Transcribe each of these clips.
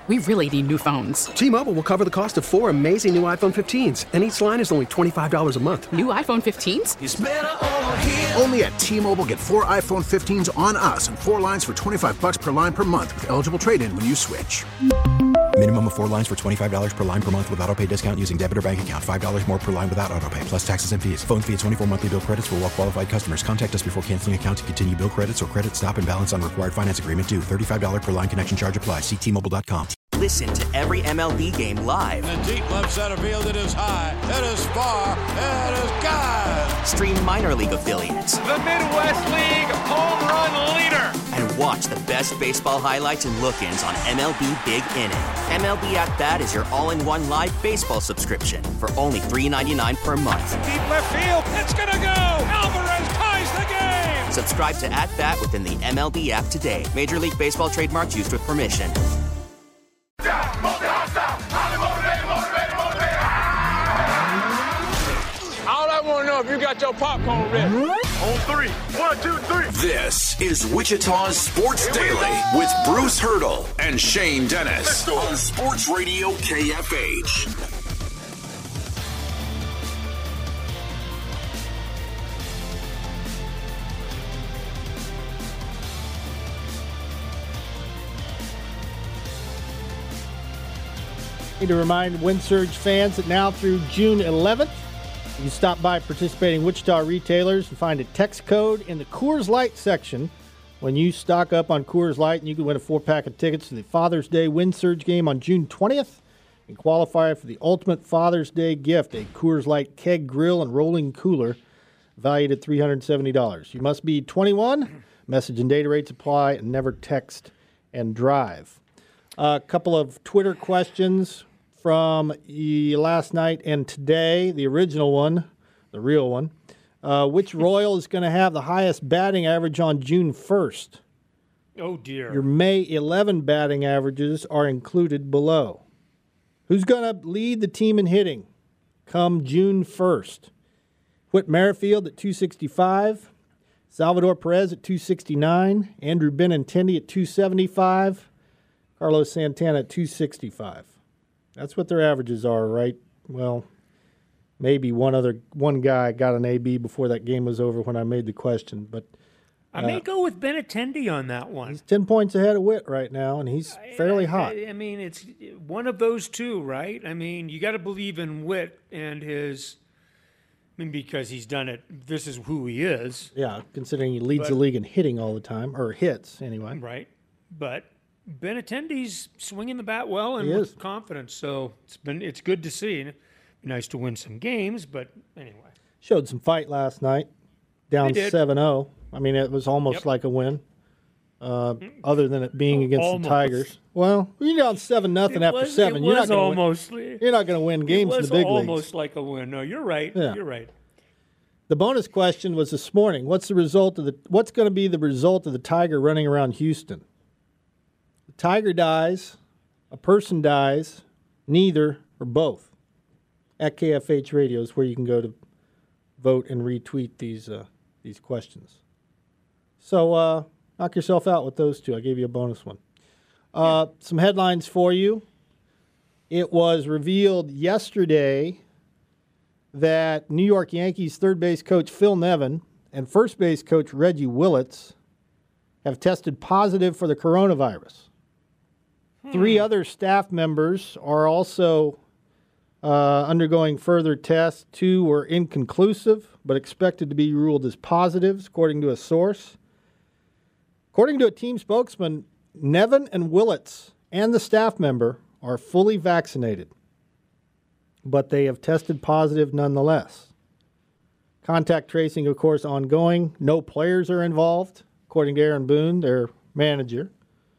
We really need new phones. T-Mobile will cover the cost of 4 amazing new iPhone 15s, and each line is only $25 a month. New iPhone 15s? It's better over here. Only at T-Mobile, get 4 iPhone 15s on us and 4 lines for $25 per line per month with eligible trade-in when you switch. Minimum of 4 lines for $25 per line per month with autopay discount using debit or bank account. $5 more per line without autopay, plus taxes and fees. Phone fee at 24 monthly bill credits for well-qualified customers. Contact us before canceling account to continue bill credits or credit stop and balance on required finance agreement due. $35 per line connection charge applies. See T-Mobile.com. Listen to every MLB game live. In the deep left center field, it is high, it is far, it is gone. Stream minor league affiliates. The Midwest League home run leader. And watch the best baseball highlights and look-ins on MLB Big Inning. MLB At Bat is your all-in-one live baseball subscription for only $3.99 per month. Deep left field, it's gonna go. Alvarez ties the game. Subscribe to At Bat within the MLB app today. Major League Baseball trademarks used with permission. All I want to know if you got your popcorn ready. On 3. 1, 2, 3. This is Wichita's Sports Daily with Bruce Hurdle and Shane Dennis on Sports Radio KFH. Need to remind WindSurge fans that now through June 11th, you can stop by participating Wichita retailers and find a text code in the Coors Light section when you stock up on Coors Light, and you can win a 4-pack of tickets to the Father's Day WindSurge game on June 20th and qualify for the ultimate Father's Day gift, a Coors Light keg grill and rolling cooler valued at $370. You must be 21. Message and data rates apply, and never text and drive. A couple of Twitter questions from last night and today. The original one, the real one. Which Royal is going to have the highest batting average on June 1st? Oh, dear. Your May 11 batting averages are included below. Who's going to lead the team in hitting come June 1st? Whit Merrifield at 265, Salvador Perez at 269, Andrew Benintendi at 275, Carlos Santana at 265. That's what their averages are, right? Well, maybe one guy got an AB before that game was over when I made the question, but I may go with Benintendi on that one. He's 10 points ahead of Whit right now, and he's fairly hot. I mean, it's one of those two, right? I mean, you got to believe in Whit and his. I mean, because he's done it. This is who he is. Yeah, considering he leads the league in hitting all the time, or hits anyway. Right, but Benintendi's swinging the bat well and with confidence, so it's good to see. Nice to win some games, but anyway. Showed some fight last night, down 7-0. I mean, it was almost like a win, other than it being against the Tigers. Well, you're down 7-0 after 7. You're not going to win games in the big leagues. It was almost like a win. No, you're right. Yeah. You're right. The bonus question was this morning: what's going to be the result of the Tiger running around Houston? The Tiger dies, a person dies, neither or both. At KFH Radio is where you can go to vote and retweet these questions. So knock yourself out with those two. I gave you a bonus one. Some headlines for you. It was revealed yesterday that New York Yankees third base coach Phil Nevin and first base coach Reggie Willits have tested positive for the coronavirus. 3 other staff members are also undergoing further tests. 2 were inconclusive, but expected to be ruled as positives, according to a source. According to a team spokesman, Nevin and Willits and the staff member are fully vaccinated, but they have tested positive nonetheless. Contact tracing, of course, ongoing. No players are involved, according to Aaron Boone, their manager.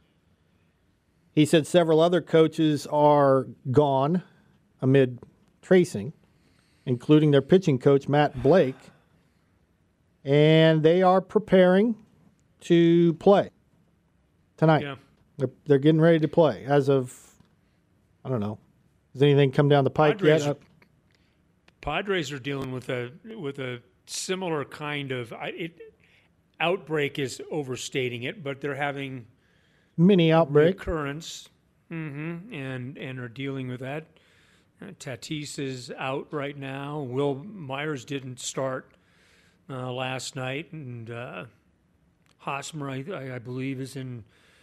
He said several other coaches are gone amid tracing, including their pitching coach, Matt Blake, and they are preparing to play tonight. Yeah. They're getting ready to play as of, I don't know, has anything come down the pike yet? Padres are dealing with a similar kind of outbreak is overstating it, but they're having mini outbreak recurrence. and are dealing with that. Tatis is out right now. Will Myers didn't start last night, and Hosmer, I believe, is in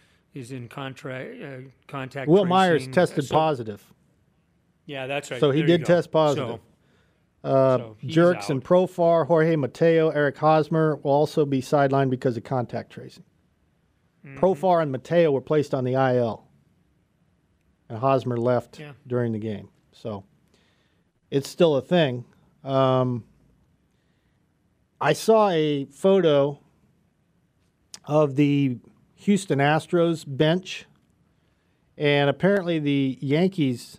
contact. Will Myers tracing. tested positive. Yeah, that's right. So he did test positive. Jerks and Profar, Jorge Mateo, Eric Hosmer will also be sidelined because of contact tracing. Profar and Mateo were placed on the IL, and Hosmer left during the game. So it's still a thing. I saw a photo of the Houston Astros bench, and apparently the Yankees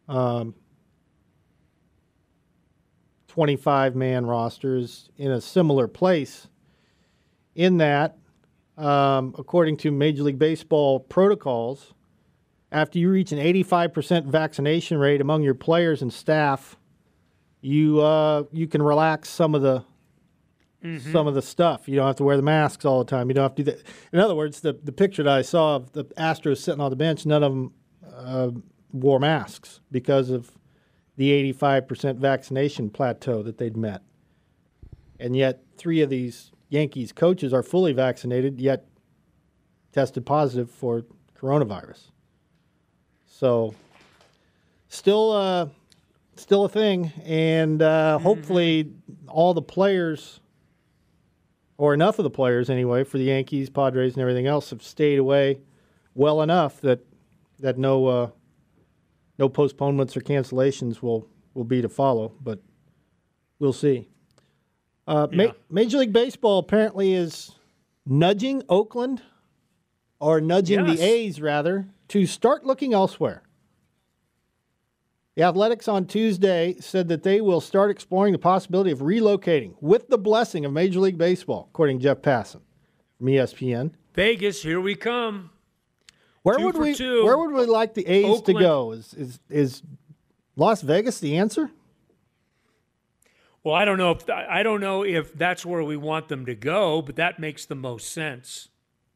25-man roster is in a similar place in that, according to Major League Baseball protocols, after you reach an 85% vaccination rate among your players and staff, you can relax some of the stuff. You don't have to wear the masks all the time. You don't have to do that. In other words, the picture that I saw of the Astros sitting on the bench, none of them wore masks because of the 85% vaccination plateau that they'd met. And yet 3 of these Yankees coaches are fully vaccinated, yet tested positive for coronavirus. So still a thing, and hopefully all the players, or enough of the players anyway, for the Yankees, Padres, and everything else have stayed away well enough that no postponements or cancellations will be to follow, but we'll see. Major League Baseball apparently is nudging Oakland, or nudging the A's, rather, to start looking elsewhere. The Athletics on Tuesday said that they will start exploring the possibility of relocating with the blessing of Major League Baseball, according to Jeff Passan from ESPN. Vegas, here we come. Where would we like the A's to go? Is Las Vegas the answer? Well, I don't know if that's where we want them to go, but that makes the most sense.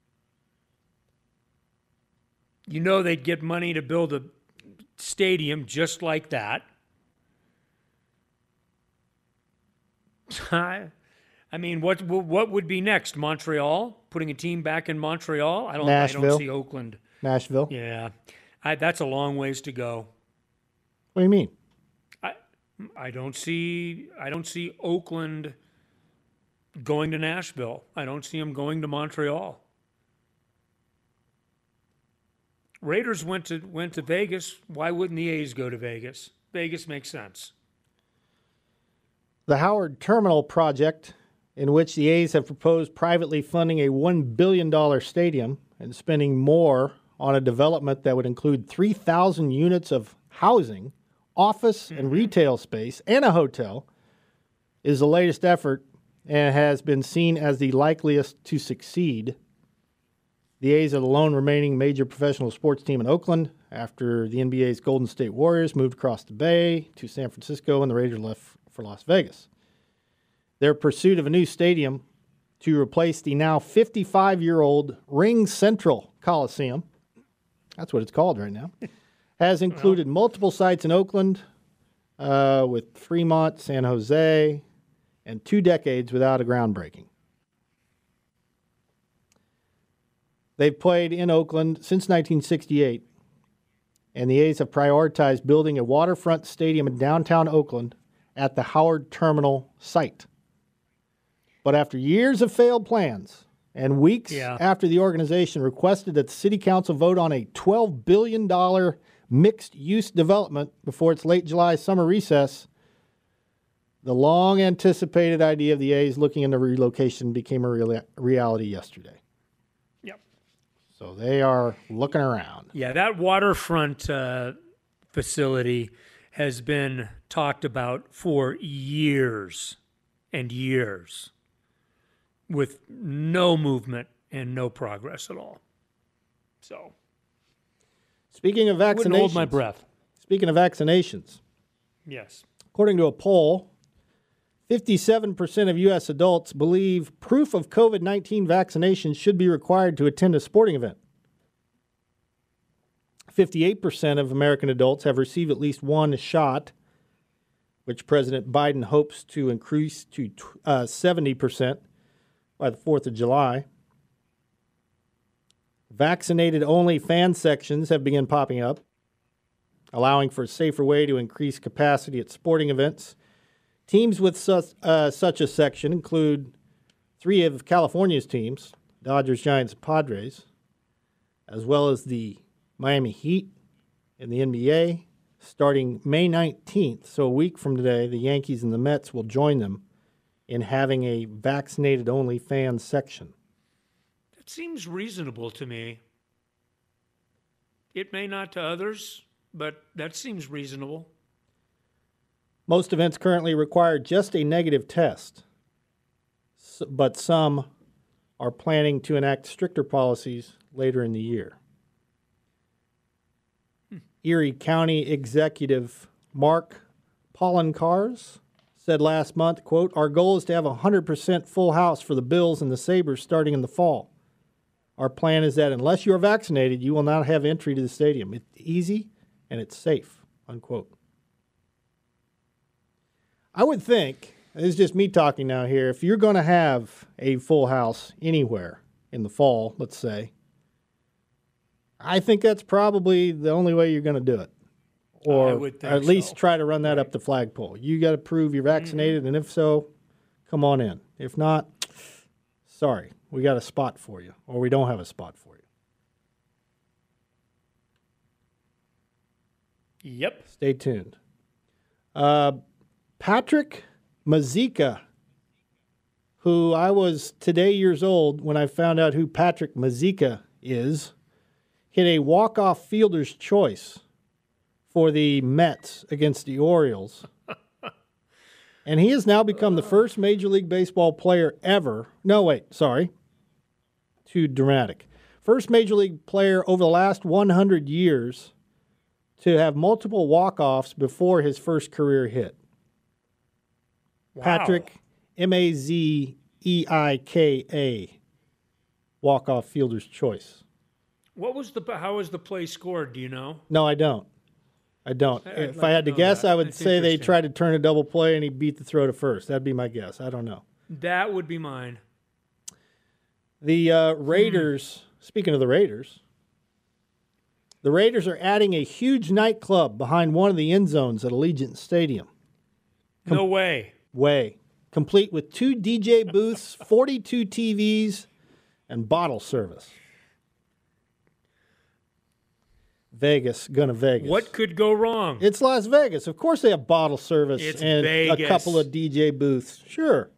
You know, they'd get money to build a stadium just like that. I mean, what would be next? Montreal? Putting a team back in Montreal? I don't see Oakland. Nashville? Yeah. That's a long ways to go. What do you mean? I don't see Oakland going to Nashville. I don't see them going to Montreal. Raiders went to Vegas. Why wouldn't the A's go to Vegas? Vegas makes sense. The Howard Terminal project, in which the A's have proposed privately funding a $1 billion stadium and spending more on a development that would include 3,000 units of housing, office and retail space, and a hotel, is the latest effort and has been seen as the likeliest to succeed. The A's are the lone remaining major professional sports team in Oakland after the NBA's Golden State Warriors moved across the bay to San Francisco and the Raiders left for Las Vegas. Their pursuit of a new stadium to replace the now 55-year-old Ring Central Coliseum, that's what it's called right now, has included multiple sites in Oakland with Fremont, San Jose, and 2 decades without a groundbreaking. They've played in Oakland since 1968, and the A's have prioritized building a waterfront stadium in downtown Oakland at the Howard Terminal site. But after years of failed plans and weeks after the organization requested that the city council vote on a $12 billion mixed-use development before its late July summer recess, the long-anticipated idea of the A's looking into relocation became a reality yesterday. Yep. So they are looking around. Yeah, that waterfront facility has been talked about for years and years with no movement and no progress at all. So, speaking of vaccinations, wouldn't hold my breath. Speaking of vaccinations, yes. According to a poll, 57% of U.S. adults believe proof of COVID-19 vaccination should be required to attend a sporting event. 58% of American adults have received at least one shot, which President Biden hopes to increase to 70% by the 4th of July. Vaccinated-only fan sections have begun popping up, allowing for a safer way to increase capacity at sporting events. Teams with such a section include 3 of California's teams, Dodgers, Giants, and Padres, as well as the Miami Heat in the NBA. Starting May 19th, so a week from today, the Yankees and the Mets will join them in having a vaccinated-only fan section. That seems reasonable to me. It may not to others, but that seems reasonable. Most events currently require just a negative test, but some are planning to enact stricter policies later in the year. Erie County Executive Mark Poloncarz said last month, quote, "Our goal is to have a 100% full house for the Bills and the Sabres starting in the fall. Our plan is that unless you are vaccinated, you will not have entry to the stadium. It's easy and it's safe," unquote. I would think, this is just me talking now here, if you're going to have a full house anywhere in the fall, let's say, I think that's probably the only way you're going to do it. Or at least try to run that up the flagpole. You got to prove you're vaccinated, and if so, come on in. If not, sorry, we got a spot for you, or we don't have a spot for you. Yep. Stay tuned. Patrick Mazeika, who I was today years old when I found out who Patrick Mazeika is, hit a walk-off fielder's choice for the Mets against the Orioles. And he has now become the first Major League Baseball player ever. No, wait, sorry. Too dramatic. First Major League player over the last 100 years to have multiple walk-offs before his first career hit. Wow. Patrick, Mazeika, walk-off fielder's choice. How was the play scored? Do you know? No, I don't. If I had to guess, I would say they tried to turn a double play and he beat the throw to first. That'd be my guess. I don't know. That would be mine. The Raiders, speaking of the Raiders are adding a huge nightclub behind one of the end zones at Allegiant Stadium. No way. Complete with 2 DJ booths, 42 TVs, and bottle service. Vegas. What could go wrong? It's Las Vegas. Of course they have bottle service and Vegas. A couple of DJ booths. Sure.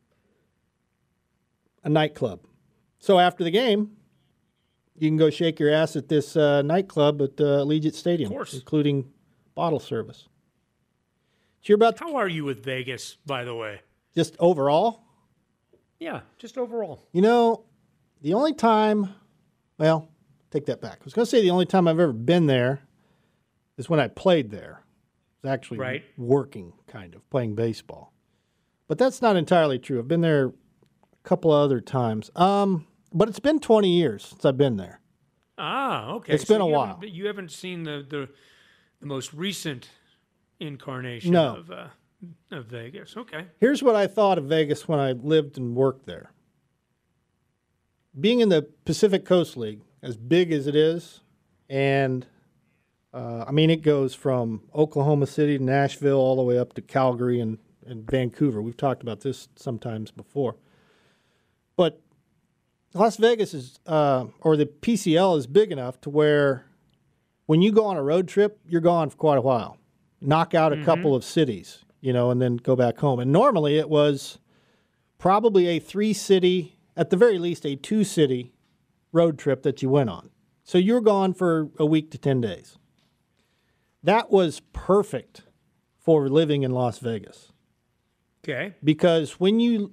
A nightclub. So after the game, you can go shake your ass at this nightclub at Allegiant Stadium, of course, including bottle service. How are you with Vegas, by the way? Just overall? Yeah, just overall. You know, the only time, well, take that back. I was going to say the only time I've ever been there is when I played there. I was actually working, kind of, playing baseball. But that's not entirely true. I've been there a couple of other times. But it's been 20 years since I've been there. Ah, okay. It's been a while. You haven't seen the most recent incarnation of Vegas. Okay. Here's what I thought of Vegas when I lived and worked there. Being in the Pacific Coast League, as big as it is, and it goes from Oklahoma City to Nashville all the way up to Calgary and Vancouver. We've talked about this sometimes before. But Las Vegas is, or the PCL is big enough to where when you go on a road trip, you're gone for quite a while. Knock out a couple of cities, and then go back home. And normally it was probably a 3-city, at the very least a 2-city road trip that you went on. So you're gone for a week to 10 days. That was perfect for living in Las Vegas. Okay. Because when you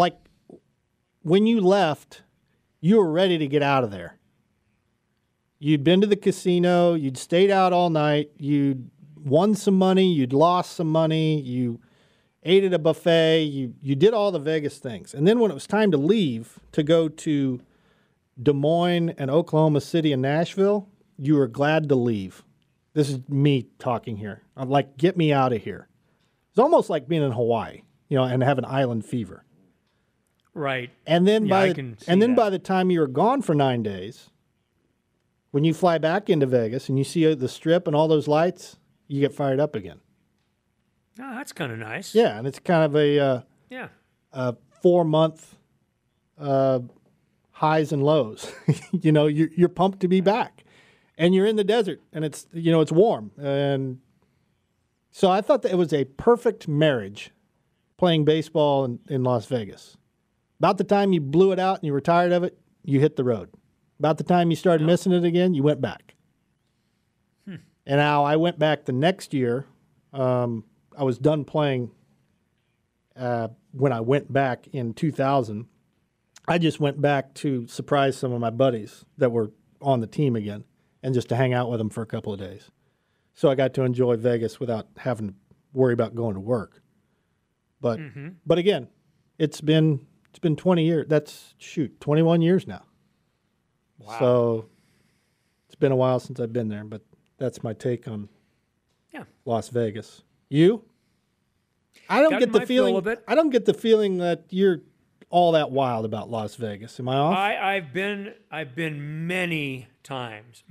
left, you were ready to get out of there. You'd been to the casino, you'd stayed out all night, you'd won some money, you'd lost some money, you ate at a buffet, you did all the Vegas things. And then when it was time to leave to go to Des Moines and Oklahoma City and Nashville, you were glad to leave. This is me talking here. I'm like, get me out of here. It's almost like being in Hawaii, and having island fever. Right. And then by by the time you were gone for 9 days, when you fly back into Vegas and you see the Strip and all those lights, you get fired up again. Oh, that's kind of nice. Yeah, and it's kind of a 4-month highs and lows. You're pumped to be back, and you're in the desert, and it's warm, and so I thought that it was a perfect marriage, playing baseball in Las Vegas. About the time you blew it out and you were tired of it, you hit the road. About the time you started missing it again, you went back. And now I went back the next year. I was done playing when I went back in 2000. I just went back to surprise some of my buddies that were on the team again and just to hang out with them for a couple of days. So I got to enjoy Vegas without having to worry about going to work. But again, it's been 20 years. That's 21 years now. Wow. So it's been a while since I've been there, but that's my take on Las Vegas. You? I don't get the feeling. I don't get the feeling that you're all that wild about Las Vegas. Am I off? I've been many times,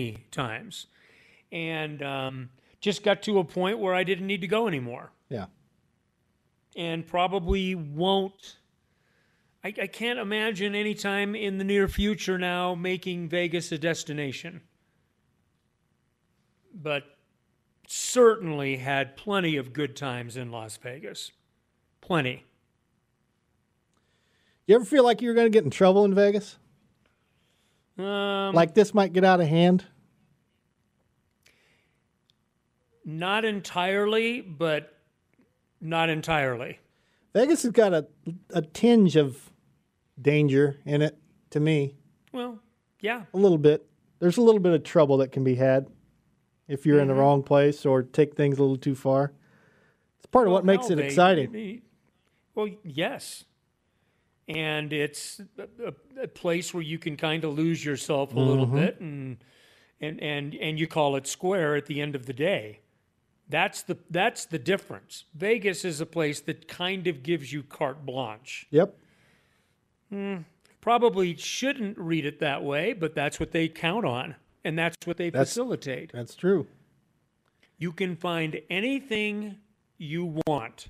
and just got to a point where I didn't need to go anymore. Yeah. And probably won't. I can't imagine any time in the near future now making Vegas a destination. But certainly had plenty of good times in Las Vegas. Plenty. You ever feel like you were going to get in trouble in Vegas? Like this might get out of hand? Not entirely, but not entirely. Vegas has got a tinge of danger in it, to me. Well, yeah. A little bit. There's a little bit of trouble that can be had if you're in the wrong place or take things a little too far. It's part of what makes it exciting. Well, yes. And it's a place where you can kind of lose yourself a little bit, and you call it square at the end of the day. That's the difference. Vegas is a place that kind of gives you carte blanche. Yep. Probably shouldn't read it that way, but that's what they count on, and that's what they facilitate. That's true. You can find anything you want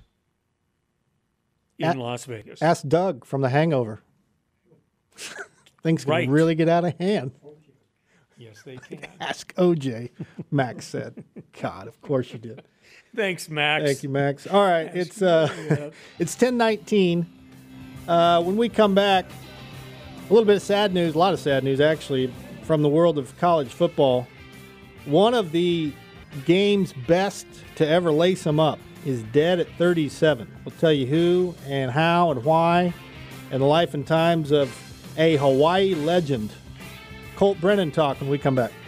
in Las Vegas. Ask Doug from The Hangover. Things can really get out of hand. Yes, they can. Ask OJ, Max said. God, of course you did. Thanks, Max. Thank you, Max. All right, it's 10:19. When we come back, a little bit of sad news, a lot of sad news actually, from the world of college football. One of the game's best to ever lace them up is dead at 37. We'll tell you who and how and why, and the life and times of a Hawaii legend. Colt Brennan talk when we come back.